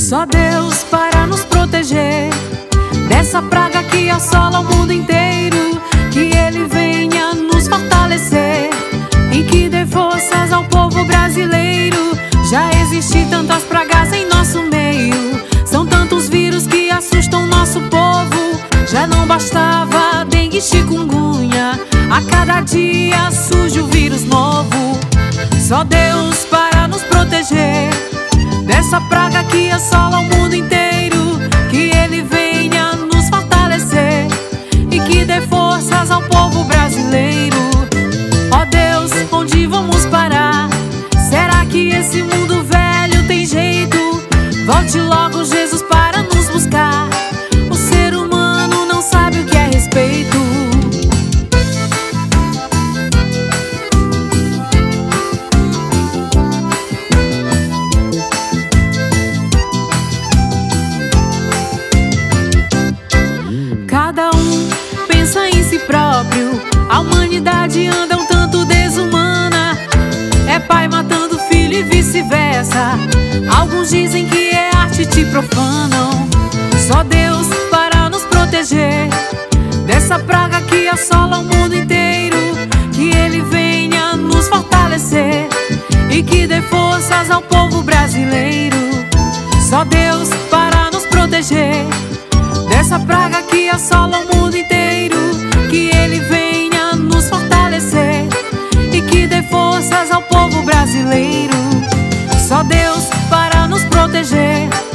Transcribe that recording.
Só Deus para nos proteger dessa praga que assola o mundo inteiro. Que Ele venha nos fortalecer e que dê forças ao povo brasileiro. Já existem tantas pragas em nosso meio, são tantos vírus que assustam nosso povo. Já não bastava dengue e chikungunya, a cada dia surge o vírus novo. Só Deus para nos proteger dessa praga que assola o mundo inteiro. Que Ele venha nos fortalecer e que dê forças ao povo brasileiro. Ó Deus, onde vamos parar? Será que esse mundo velho tem jeito? Volte logo, Jesus, para nos buscar. O ser humano não sabe o que é respeito. Cada um pensa em si próprio, a humanidade anda um tanto desumana. É pai matando filho e vice-versa. Alguns dizem que é arte e te profanam. Só Deus para nos proteger dessa praga que assola o mundo inteiro. Que Ele venha nos fortalecer e que dê forças ao povo brasileiro. Só Deus para nos proteger dessa praga que assola o mundo inteiro. Que Ele venha nos fortalecer e que dê forças ao povo brasileiro. Só Deus para nos proteger